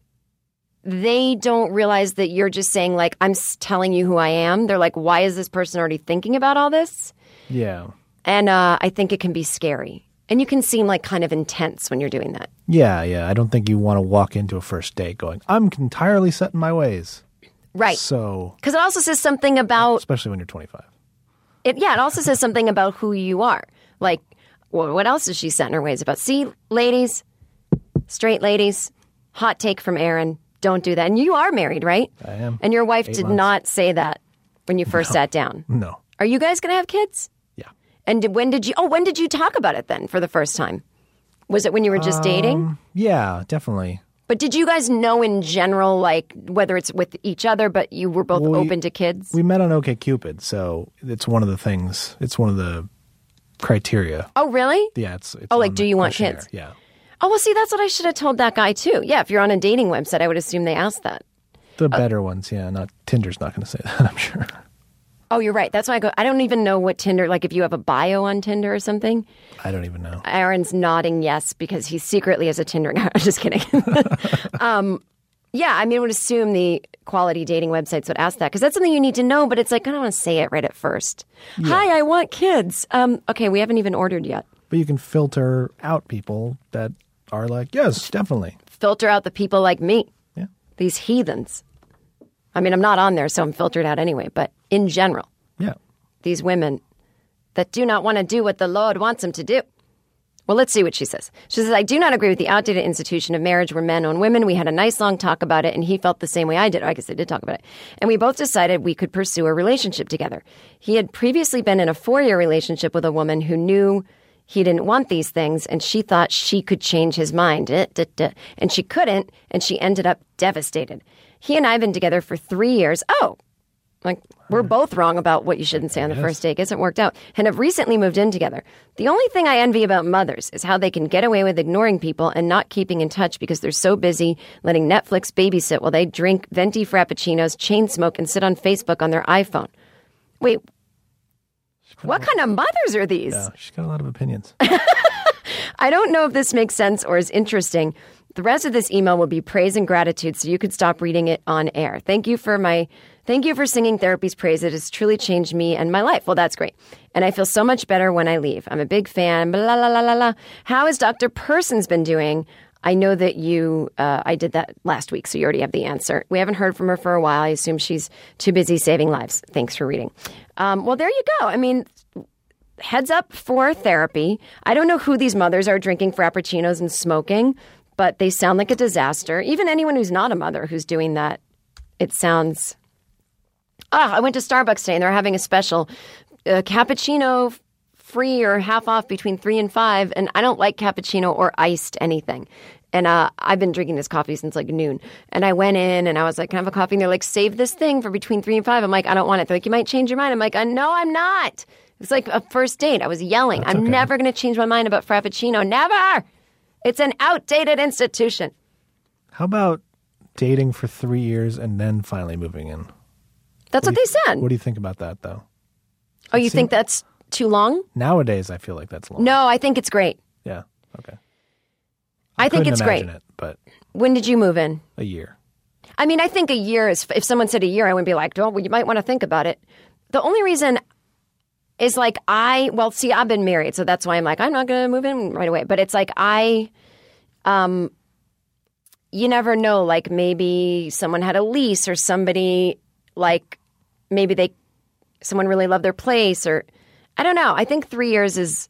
S2: they don't realize that you're just saying like, I'm s- telling you who I am. They're like, why is this person already thinking about all this?
S3: Yeah.
S2: And uh, I think it can be scary. And you can seem like kind of intense when you're doing that.
S3: Yeah, yeah. I don't think you want to walk into a first date going, I'm entirely set in my ways.
S2: Right.
S3: So,
S2: Because it also says something about,
S3: especially when you're twenty-five.
S2: it. yeah, it also says something about who you are. Like, well, what else is she set in her ways about? See, ladies, straight ladies, hot take from Aaron, don't do that. And you are married, right?
S3: I am.
S2: And your wife
S3: Eight
S2: did
S3: months.
S2: not say that when you first sat down.
S3: No.
S2: Are you guys going to have kids?
S3: Yeah.
S2: And did, when did you, oh, when did you talk about it then for the first time? Was it when you were just dating?
S3: Yeah, definitely.
S2: But did you guys know in general, like, whether it's with each other, but you were both
S3: Well, we-
S2: open to kids?
S3: We met on OkCupid, so it's one of the things, it's one of the criteria.
S2: Oh, really?
S3: Yeah, it's, it's
S2: Oh, like,
S3: on
S2: do
S3: the
S2: you want
S3: questionnaire.
S2: kids?
S3: Yeah.
S2: Oh, well, see, that's what I should have told that guy, too. Yeah, if you're on a dating website, I would assume they asked that.
S3: The better ones, yeah. Not Tinder's not going to say that, I'm sure.
S2: Oh, you're right. That's why I go, I don't even know what Tinder, like if you have a bio on Tinder or something.
S3: I don't even know.
S2: Aaron's nodding yes because he secretly has a Tinder account. I'm just kidding. um, yeah, I mean, I would assume the quality dating websites would ask that because that's something you need to know, but it's like, I don't want to say it right at first. Hi, I want kids. Um, okay, we haven't even ordered yet.
S3: But you can filter out people that are like, yes, definitely.
S2: Filter out the people like me,
S3: Yeah.
S2: these heathens. I mean, I'm not on there, so I'm filtered out anyway, but in general,
S3: Yeah.
S2: these women that do not want to do what the Lord wants them to do. Well, let's see what she says. She says, I do not agree with the outdated institution of marriage where men own women. We had a nice long talk about it, and he felt the same way I did. I guess they did talk about it. And we both decided we could pursue a relationship together. He had previously been in a four-year relationship with a woman who knew he didn't want these things, and she thought she could change his mind. Eh, duh, duh. And she couldn't, and she ended up devastated. He and I have been together for three years. Oh, like, we're both wrong about what you shouldn't say on the first date. Guess it worked out. And have recently moved in together. The only thing I envy about mothers is how they can get away with ignoring people and not keeping in touch because they're so busy letting Netflix babysit while they drink venti frappuccinos, chain smoke, and sit on Facebook on their iPhone. Wait, what kind of mothers are these?
S3: Yeah, she's got a lot of opinions.
S2: I don't know if this makes sense or is interesting. The rest of this email will be praise and gratitude, so you could stop reading it on air. Thank you for my, thank you for singing therapy's praise. It has truly changed me and my life. Well, that's great. And I feel so much better when I leave. I'm a big fan. Blah, la, la, la, la. How has Doctor Persons been doing? I know that you, uh, I did that last week, so you already have the answer. We haven't heard from her for a while. I assume she's too busy saving lives. Thanks for reading. Um, well, there you go. I mean, heads up for therapy. I don't know who these mothers are drinking frappuccinos and smoking, but they sound like a disaster. Even anyone who's not a mother who's doing that, it sounds... Ah, I went to Starbucks today and they're having a special uh, cappuccino free or half off between three and five, and I don't like cappuccino or iced anything. And uh, I've been drinking this coffee since like noon. And I went in and I was like, can I have a coffee? And they're like, save this thing for between three and five. I'm like, I don't want it. They're like, you might change your mind. I'm like, uh, no, I'm not. It's like a first date. I was yelling.
S3: That's
S2: I'm
S3: okay.
S2: never going to change my mind about Frappuccino. Never. It's an outdated institution.
S3: How about dating for three years and then finally moving in?
S2: That's what,
S3: do you-
S2: they said.
S3: What do you think about that, though?
S2: Oh, you
S3: seem-
S2: think that's too long?
S3: Nowadays, I feel like that's long.
S2: No, I think it's great.
S3: Yeah. Okay.
S2: I, think
S3: couldn't
S2: it's great.
S3: imagine it, but
S2: When did you move in?
S3: a year.
S2: I mean, I think a year is, if someone said a year, I would be like, oh, well, you might want to think about it. The only reason is like I, well, see, I've been married, so that's why I'm like, I'm not going to move in right away. But it's like I, um, you never know, like maybe someone had a lease or somebody, like maybe they someone really loved their place, or I don't know. I think three years is,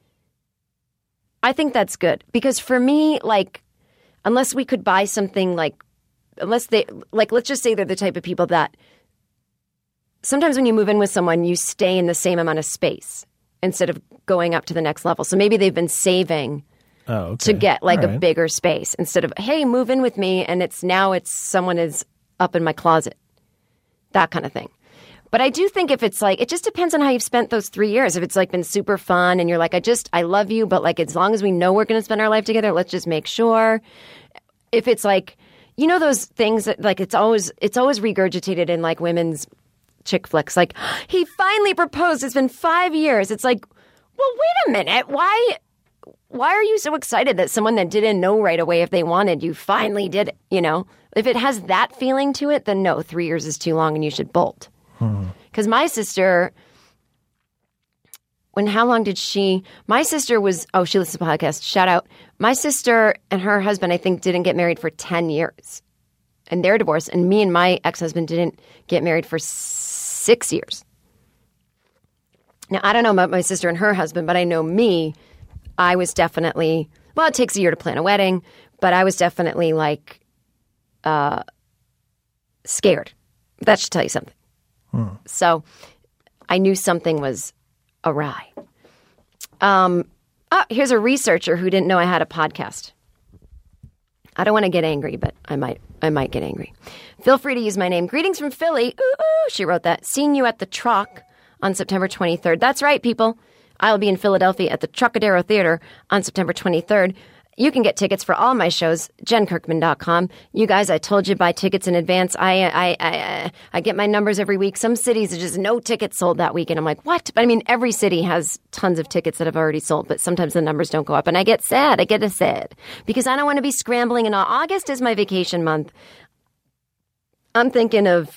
S2: I think that's good. Because for me, like, unless we could buy something like, unless they, like, let's just say they're the type of people that sometimes when you move in with someone, you stay in the same amount of space instead of going up to the next level. So maybe they've been saving
S3: oh, okay.
S2: to get like
S3: All
S2: a
S3: right.
S2: bigger space instead of, hey, move in with me. And it's now it's someone is up in my closet, that kind of thing. But I do think if it's like, it just depends on how you've spent those three years. If it's like been super fun and you're like, I just, I love you, but like as long as we know we're going to spend our life together, let's just make sure. If it's like, you know, those things that like it's always, it's always regurgitated in like women's chick flicks. Like, he finally proposed. It's been five years. It's like, well, wait a minute. Why, why are you so excited that someone that didn't know right away if they wanted you finally did it? You know, if it has that feeling to it, then no, three years is too long and you should bolt. Because my sister, when how long did she? My sister was, oh, she listens to the podcast. Shout out. My sister and her husband, I think, didn't get married for ten years. And they're divorced. And me and my ex-husband didn't get married for six years. Now, I don't know about my sister and her husband, but I know me, I was definitely, well, it takes a year to plan a wedding, but I was definitely like uh, scared. That should tell you something. So I knew something was awry. Um, oh, here's a researcher who didn't know I had a podcast. I don't want to get angry, but I might I might get angry. Feel free to use my name. Greetings from Philly. Ooh, ooh, she wrote that. Seeing you at the Troc on September twenty-third. That's right, people. I'll be in Philadelphia at the Trocadero Theater on September twenty-third. You can get tickets for all my shows, jen kirkman dot com. You guys, I told you buy tickets in advance. I I I I get my numbers every week. Some cities are just no tickets sold that week, and I'm like, what? But I mean, every city has tons of tickets that have already sold, but sometimes the numbers don't go up, and I get sad. I get a sad because I don't want to be scrambling. And August is my vacation month. I'm thinking of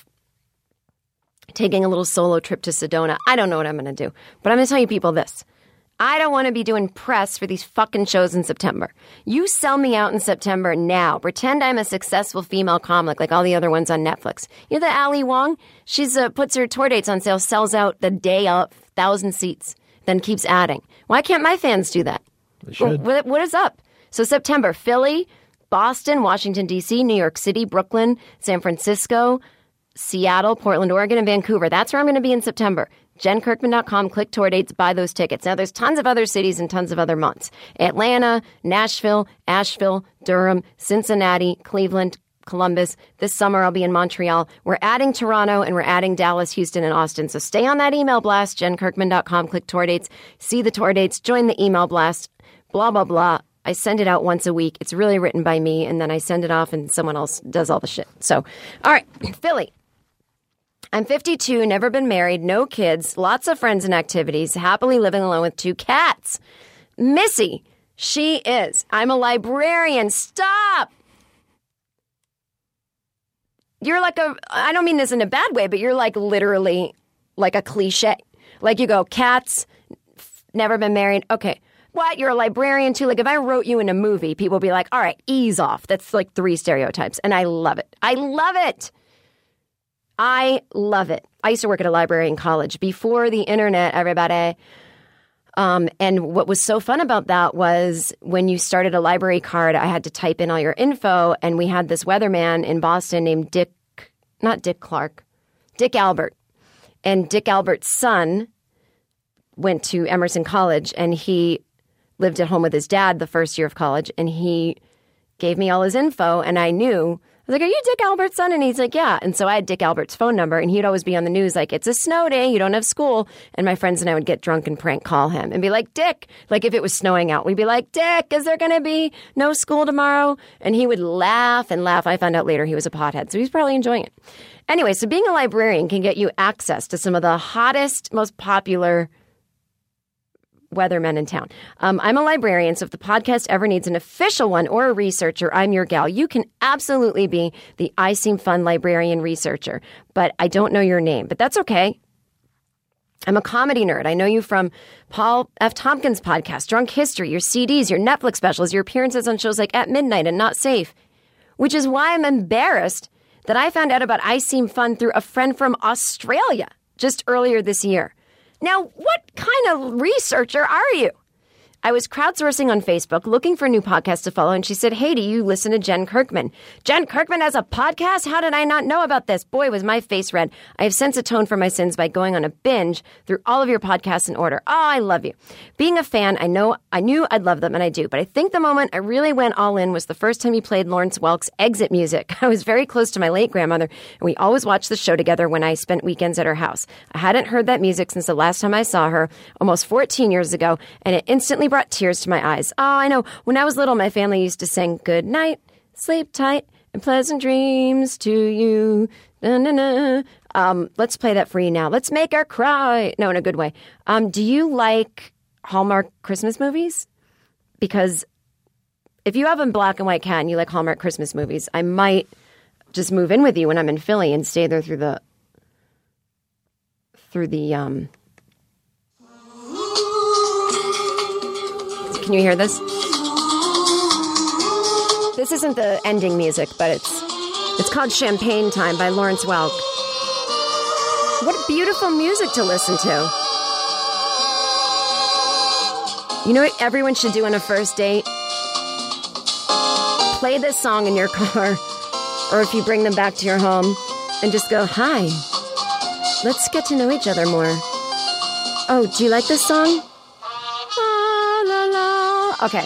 S2: taking a little solo trip to Sedona. I don't know what I'm going to do, but I'm going to tell you people this. I don't want to be doing press for these fucking shows in September. You sell me out in September now. Pretend I'm a successful female comic like all the other ones on Netflix. You know the Ali Wong? She's uh, puts her tour dates on sale, sells out the day of, thousand seats, then keeps adding. Why can't my fans do that?
S3: They should.
S2: What, what is up? So September, Philly, Boston, Washington, D C, New York City, Brooklyn, San Francisco, Seattle, Portland, Oregon, and Vancouver. That's where I'm going to be in September. jen kirkman dot com, click tour dates, buy those tickets. Now, there's tons of other cities and tons of other months. Atlanta, Nashville, Asheville, Durham, Cincinnati, Cleveland, Columbus. This summer, I'll be in Montreal. We're adding Toronto, and we're adding Dallas, Houston, and Austin. So stay on that email blast, jen kirkman dot com, click tour dates, see the tour dates, join the email blast, blah, blah, blah. I send it out once a week. It's really written by me, and then I send it off, and someone else does all the shit. So, all right, Philly. I'm fifty-two, never been married, no kids, lots of friends and activities, happily living alone with two cats. Missy, she is. I'm a librarian. Stop! You're like a, I don't mean this in a bad way, but you're like literally like a cliche. Like you go, cats, never been married. Okay. What? You're a librarian too? Like if I wrote you in a movie, people would be like, all right, ease off. That's like three stereotypes. And I love it. I love it. I love it. I used to work at a library in college before the internet, everybody. Um, and what was so fun about that was when you started a library card, I had to type in all your info. And we had this weatherman in Boston named Dick, not Dick Clark, Dick Albert. And Dick Albert's son went to Emerson College, and he lived at home with his dad the first year of college. And he gave me all his info, and I knew. I was like, are you Dick Albert's son? And he's like, yeah. And so I had Dick Albert's phone number, and he'd always be on the news like, it's a snow day, you don't have school. And my friends and I would get drunk and prank call him and be like, Dick, like if it was snowing out, we'd be like, Dick, is there going to be no school tomorrow? And he would laugh and laugh. I found out later he was a pothead, so he's probably enjoying it. Anyway, so being a librarian can get you access to some of the hottest, most popular weathermen in town. Um, I'm a librarian, so if the podcast ever needs an official one or a researcher, I'm your gal. You can absolutely be the I Seem Fun librarian researcher, but I don't know your name. But that's okay. I'm a comedy nerd. I know you from Paul F. Tompkins' podcast, Drunk History, your C Ds, your Netflix specials, your appearances on shows like At Midnight and Not Safe, which is why I'm embarrassed that I found out about I Seem Fun through a friend from Australia. just earlier this year. Now, what kind of researcher are you? I was crowdsourcing on Facebook looking for new podcasts to follow, and she said, hey, do you listen to Jen Kirkman? Jen Kirkman has a podcast? How did I not know about this? Boy, was my face red. I have since atoned for my sins by going on a binge through all of your podcasts in order. Oh, I love you. Being a fan, I know I knew I'd love them, and I do. But I think the moment I really went all in was the first time you played Lawrence Welk's Exit music. I was very close to my late grandmother, and we always watched the show together when I spent weekends at her house. I hadn't heard that music since the last time I saw her, almost fourteen years ago, and it instantly brought tears to my eyes. Oh, I know. When I was little, my family used to sing good night, sleep tight, and pleasant dreams to you. Na, na, na. Um, let's play that for you now. Let's make her cry. No, in a good way. Um, do you like Hallmark Christmas movies? Because if you have a black and white cat and you like Hallmark Christmas movies, I might just move in with you when I'm in Philly and stay there through the through the um Can you hear this? This isn't the ending music, but it's it's called Champagne Time by Lawrence Welk. What beautiful music to listen to. You know what everyone should do on a first date? Play this song in your car, or if you bring them back to your home, and just go, hi, let's get to know each other more. Oh, do you like this song? Okay.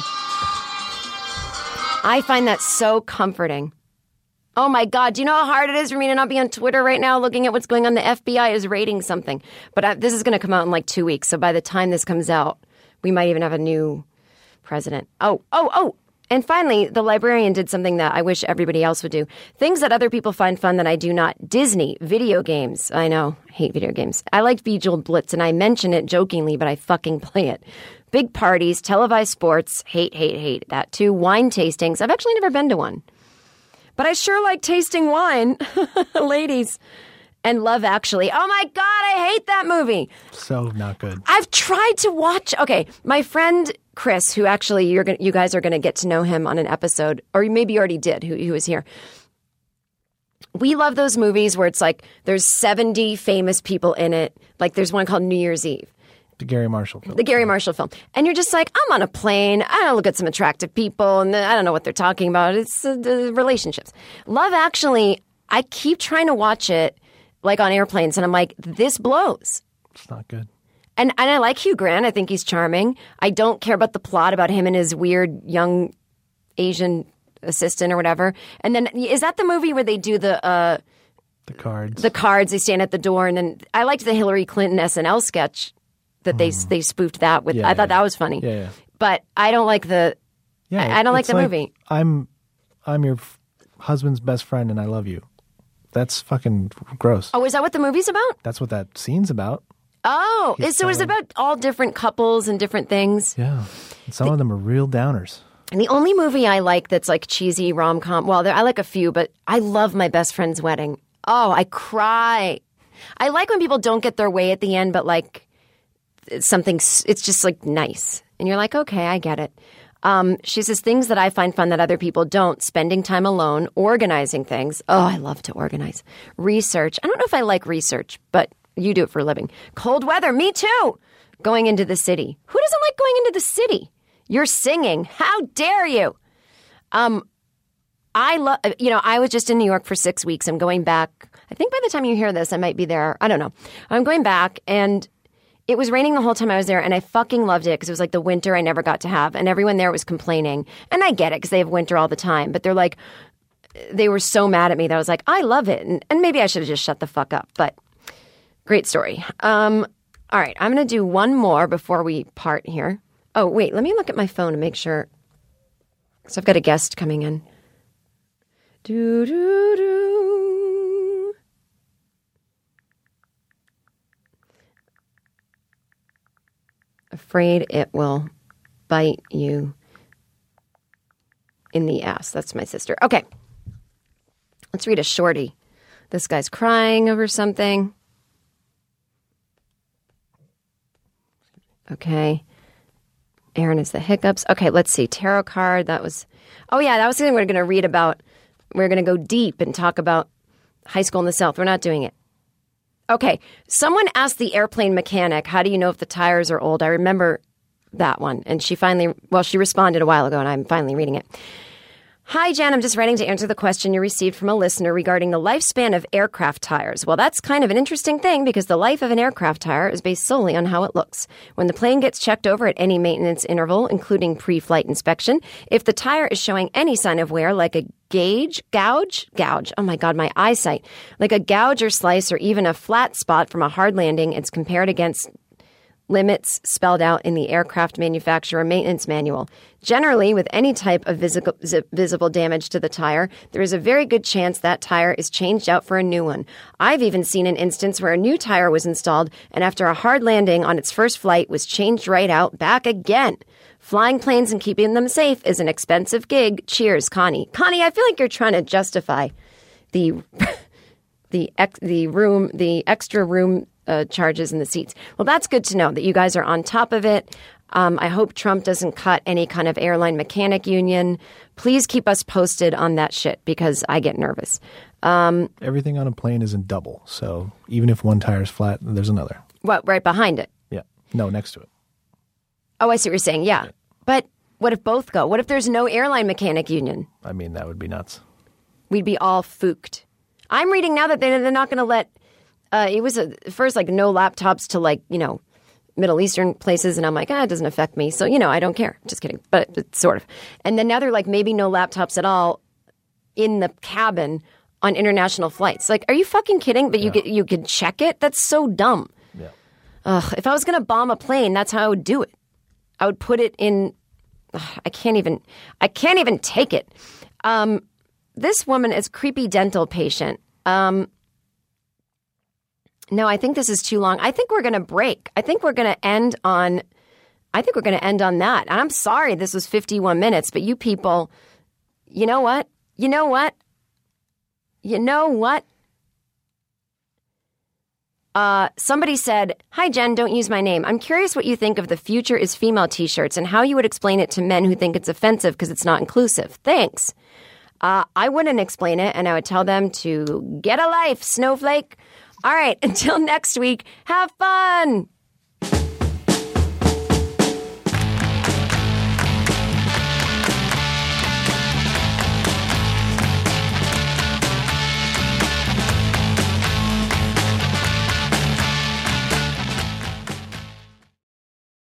S2: I find that so comforting. Oh my God, do you know how hard it is for me to not be on Twitter right now looking at what's going on? The F B I is raiding something. But I, this is going to come out in like two weeks. So by the time this comes out, we might even have a new president. Oh, oh, oh. And finally, the librarian did something that I wish everybody else would do. Things that other people find fun that I do not. Disney, video games. I know, I hate video games. I like Bejeweled Blitz, and I mention it jokingly, but I fucking play it. Big parties, televised sports, hate, hate, hate that too. Wine tastings. I've actually never been to one. But I sure like tasting wine, ladies. And Love Actually. Oh my God, I hate that movie.
S3: So not good.
S2: I've tried to watch. Okay, my friend Chris, who actually you're gonna, you guys are going to get to know him on an episode, or maybe you already did, who, who was here. We love those movies where it's like there's seventy famous people in it. Like there's one called New Year's Eve.
S3: The Gary Marshall film.
S2: The Gary Marshall film. And you're just like, I'm on a plane. I don't look at some attractive people, and I don't know what they're talking about. It's uh, the relationships. Love Actually, I keep trying to watch it like on airplanes, and I'm like, this blows.
S3: It's not good.
S2: And and I like Hugh Grant. I think he's charming. I don't care about the plot about him and his weird young Asian assistant or whatever. And then, is that the movie where they do the uh,
S3: the cards?
S2: The cards. They stand at the door, and then I liked the Hillary Clinton S N L sketch that they mm. they spoofed that with.
S3: Yeah,
S2: I thought
S3: yeah.
S2: that was funny.
S3: Yeah, yeah.
S2: But I don't like the.
S3: Yeah,
S2: I, I don't like
S3: it's
S2: the
S3: like,
S2: movie.
S3: I'm I'm your f- husband's best friend, and I love you. That's fucking gross.
S2: Oh, is that what the movie's about?
S3: That's what that scene's about.
S2: Oh,
S3: He's
S2: so it's
S3: telling-
S2: about all different couples and different things.
S3: Yeah, and some of them are real downers.
S2: And the only movie I like that's like cheesy rom-com, well, there, I like a few, but I love My Best Friend's Wedding. Oh, I cry. I like when people don't get their way at the end, but like it's something, it's just like nice. And you're like, okay, I get it. Um, she says, things that I find fun that other people don't. Spending time alone, organizing things. Oh, I love to organize. Research. I don't know if I like research, but you do it for a living. Cold weather. Me too. Going into the city. Who doesn't like going into the city? You're singing. How dare you? Um, I love, you know, I was just in New York for six weeks. I'm going back. I think by the time you hear this, I might be there. I don't know. I'm going back, and it was raining the whole time I was there, and I fucking loved it because it was like the winter I never got to have, and everyone there was complaining. And I get it because they have winter all the time, but they're like, they were so mad at me that I was like, I love it. And, and maybe I should have just shut the fuck up, but great story. Um, all right, I'm going to do one more before we part here. Oh, wait, let me look at my phone and make sure, because I've got a guest coming in. Do, do, do. Afraid it will bite you in the ass. That's my sister. Okay. Let's read a shorty. This guy's crying over something. Okay. Aaron is the hiccups. Okay, let's see. Tarot card. That was... Oh, yeah, that was something we're going to read about. We're going to go deep and talk about high school in the South. We're not doing it. Okay. Someone asked the airplane mechanic, how do you know if the tires are old? I remember that one. And she finally, well, she responded a while ago, and I'm finally reading it. Hi, Jen. I'm just writing to answer the question you received from a listener regarding the lifespan of aircraft tires. Well, that's kind of an interesting thing because the life of an aircraft tire is based solely on how it looks. When the plane gets checked over at any maintenance interval, including pre-flight inspection, if the tire is showing any sign of wear, like a gauge, gouge, gouge, oh my God, my eyesight, like a gouge or slice or even a flat spot from a hard landing, it's compared against limits spelled out in the aircraft manufacturer maintenance manual. Generally, with any type of visible, visible damage to the tire, there is a very good chance that tire is changed out for a new one. I've even seen an instance where a new tire was installed and after a hard landing on its first flight was changed right out back again. Flying planes and keeping them safe is an expensive gig. Cheers, Connie. Connie, I feel like you're trying to justify the the ex, the room, the extra room Uh, charges in the seats. Well, that's good to know that you guys are on top of it. Um, I hope Trump doesn't cut any kind of airline mechanic union. Please keep us posted on that shit because I get nervous. Um,
S3: Everything on a plane isn't double. So even if one tire is flat, there's another.
S2: What, right behind it?
S3: Yeah. No, next to it.
S2: Oh, I see what you're saying. Yeah. But what if both go? What if there's no airline mechanic union?
S3: I mean, that would be nuts.
S2: We'd be all fooked. I'm reading now that they- they're not going to let Uh, it was a, first like no laptops to like, you know, Middle Eastern places. And I'm like, ah, it doesn't affect me. So, you know, I don't care. Just kidding. But it's sort of. And then now they're like, maybe no laptops at all in the cabin on international flights. Like, are you fucking kidding? But you
S3: Yeah.
S2: get, you can check it? That's so dumb.
S3: Yeah.
S2: Ugh, if I was going to bomb a plane, that's how I would do it. I would put it in. Ugh, I can't even, I can't even take it. Um, this woman is creepy dental patient. Um, No, I think this is too long. I think we're going to break. I think we're going to end on, I think we're going to end on that. And I'm sorry this was fifty-one minutes, but you people, you know what? You know what? You know what? Uh, somebody said, hi, Jen, don't use my name. I'm curious what you think of the future is female t-shirts and how you would explain it to men who think it's offensive because it's not inclusive. Thanks. Uh, I wouldn't explain it, and I would tell them to get a life, snowflake. All right, until next week, have fun.